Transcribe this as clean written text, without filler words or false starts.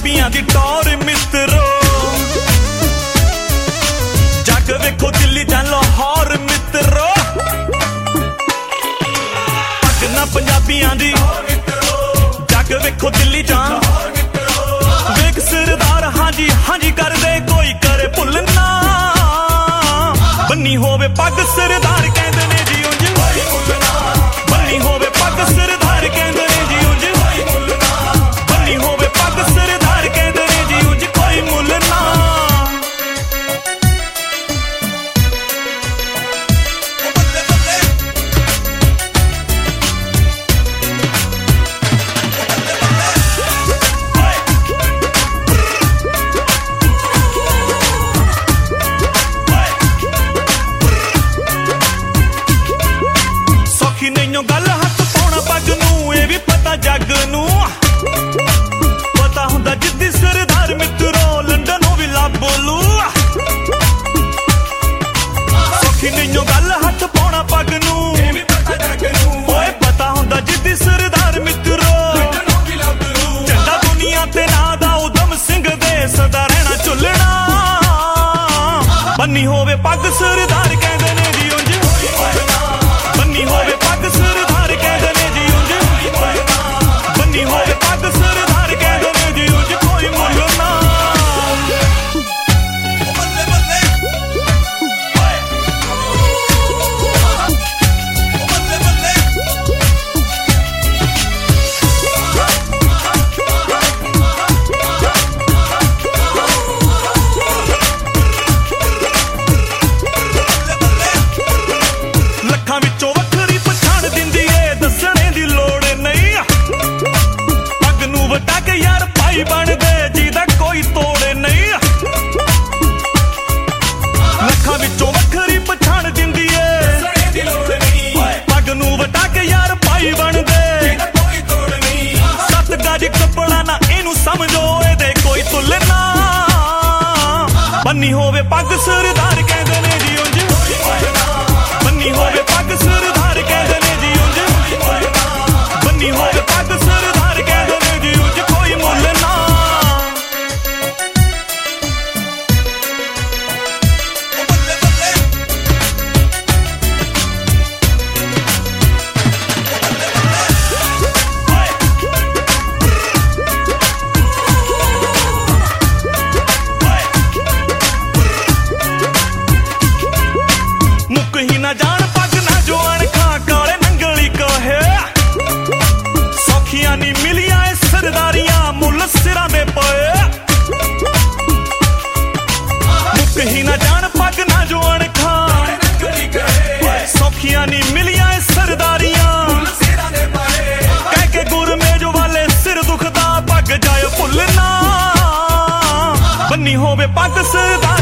ਪੰਜਾਬੀਆਂ ਦੀ ਟੌਰ ਮਿੱਤਰੋ ਜੱਗ ਵੇਖੋ ਦਿੱਲੀ ਜਾਂ ਲਾਹੌਰ ਮਿੱਤਰੋ ਪੱਗ ਨਾ ਪੰਜਾਬੀਆਂ ਦੀ ਜੱਗ ਵੇਖੋ ਦਿੱਲੀ ਜਾਂ ਵੇਖ ਸਰਦਾਰ ਹਾਂਜੀ ਹਾਂਜੀ ਕਰਦੇ ਕੋਈ ਕਰੇ ਭੁੱਲ ਨਾ ਬੰਨੀ ਹੋਵੇ ਪੱਗ ਸਰਦਾਰ ਕਹਿੰਦੇ ਨੇ ਜੀ ਉਂਝ ਬੰਨੀ ਹੋਵੇ ਪੱਗ ਸਰਦਾਰ ਕਹਿੰਦੇ ਨੇ ਜੀ ਉਂਝ ਬੰਨੀ ਹੋਵੇ ਪੱਗ ਸਰਦਾਰ ਕਹਿੰਦੇ ਨੇ ਜੀ ਉਂਝ ਕੋਈ ਮੁੱਲ ਨਾ ਸੌਖੀ ਨਹੀਂਓ ਗੱਲ ਹੱਥ ਪਾਉਣਾ ਪੱਗ ਨੂੰ ਇਹ ਵੀ ਪਤਾ ਜੱਗ ਨੂੰ ਪਤਾ ਹੁੰਦਾ ਜਿੱਦੀ ਸਰਦਾਰ ਮਿੱਤਰੋ ਲੰਡਨੋਂ ਵੀ ਲੱਭ ਲੂ ਸੌਖੀ ਨਹੀਂਓ ਗੱਲ ਹੱਥ ਪਾਉਣਾ ਪੱਗ ਨੂੰ ਇਹ ਵੀ ਪਤਾ ਜੱਗ ਨੂੰ ਓਏ ਪਤਾ ਹੁੰਦਾ ਜਿੱਦੀ ਸਰਦਾਰ ਮਿੱਤਰੋ ਲੰਡਨੋਂ ਵੀ ਲੱਭ ਲੂ ਝੰਡਾ ਦੁਨੀਆ ਤੇ ਨਾਂ ਦਾ ਉਦਮ ਸਿੰਘ ਦੇ ਸਦਾ ਰਹਿਣਾ ਝੁੱਲਣਾ ਬੰਨੀ ਹੋਵੇ ਪੱਗ ਸਰਦਾਰ ਕਹਿੰਦੇ ਨੇ ਜੀ ਉਂਝ ਬੰਨੀ ਹੋਵੇ ਪੱਗ ਸਰਦਾਰ ਕਹਿੰਦੇ ਨੇ ਜੀ ਉਂਝ ਬੰਨੀ ਹੋਵੇ ਪੱਗ ਸਰਦਾਰ ਕਹਿੰਦੇ ਨੇ ਜੀ ਉਂਝ ਕੋਈ ਮੁੱਲ ਨਾ ਬੱਲੇ ਬੱਲੇ ਬੱਲੇ ਬੱਲੇ ਲੱਖਾਂ ਵਿੱਚੋਂ ਵੱਖਰੀ ਪਛਾਣ ਦਿੰਦੀ ਏ ਦੱਸਣੇ ਦੀ ਲੋੜ ਨਹੀਂ ਪੱਗ ਨੂੰ ਵਟਾ ਕੇ ਯਾਰ ਭਾਈ ਬਣਦੇ ਜਿਹਦਾ ਕੋਈ ਤੋੜ ਨਹੀਂ ਲੱਖਾਂ ਵਿੱਚੋਂ ਵੱਖਰੀ ਪਛਾਣ ਦਿੰਦੀ ਏ ਦੱਸਣੇ ਦੀ ਲੋੜ ਨਹੀਂ ਪੱਗ ਨੂੰ ਵਟਾ ਕੇ ਯਾਰ ਭਾਈ ਬਣਦੇ ਜਿਹਦਾ ਕੋਈ ਤੋੜ ਨਹੀਂ 7 ਗਜ ਕੱਪੜਾ ਨਾ ਇਹਨੂੰ ਸਮਝੋ ਇਹਦੇ ਕੋਈ ਤੁੱਲ ਨਾ ਬੰਨੀ ਹੋਵੇ ਪੱਗ ਸਰਦਾਰ ਕਹਿੰਦੇ ਨੇ ਜੀ ਉਂਝ ਬੰਨੀ ਹੋਵੇ ਪੱਗ ਸਰਦਾਰ ਕਹਿੰਦੇ ਨੇ ਜੀ ਉਂਝ ਬੰਨੀ ਹੋਵੇ ਪੱਗ ਸਰਦਾਰ ਕਹਿੰਦੇ ਨੇ ਜੀ ਉਂਝ ਕੋਈ ਮੁੱਲ ਨਾ ਬੱਲੇ ਬੱਲੇ ਮੁੱਕ ਹੀ ਨਾ ਜਾਣ ਪੱਗ ਨਾ ਜੋ ਅਣਖਾਂ ਕਾਲੇ ਨੰਗਲੀ ਕਹੇ ਸੌਖੀਆਂ ਨੀ ਮਿਲੀਆਂ ਇਹ ਸਰਦਾਰੀਆਂ ਮੁੱਲ ਸਿਰਾਂ ਦੇ ਪਏ ਮੁੱਕ ਹੀ ਨਾ ਜਾਣ ਪੱਗ ਨਾ ਜੋ ਅਣਖਾਂ ਕਾਲੇ ਨੰਗਲੀ ਕਹੇ ਸੌਖੀਆਂ ਨੀ ਮਿਲੀਆਂ ਇਹ ਸਰਦਾਰੀਆਂ ਮੁੱਲ ਸਿਰਾਂ ਦੇ ਪਏ ਕਹਿ ਕੇ ਗੁਰਮੇਜ ਵਾਲੇ ਸਿਰ ਦੁਖਦਾ ਪੱਗ ਜਾਏ ਭੁੱਲ ਨਾ ਬੰਨੀ ਹੋਵੇ ਪੱਗ ਸਰਦਾਰ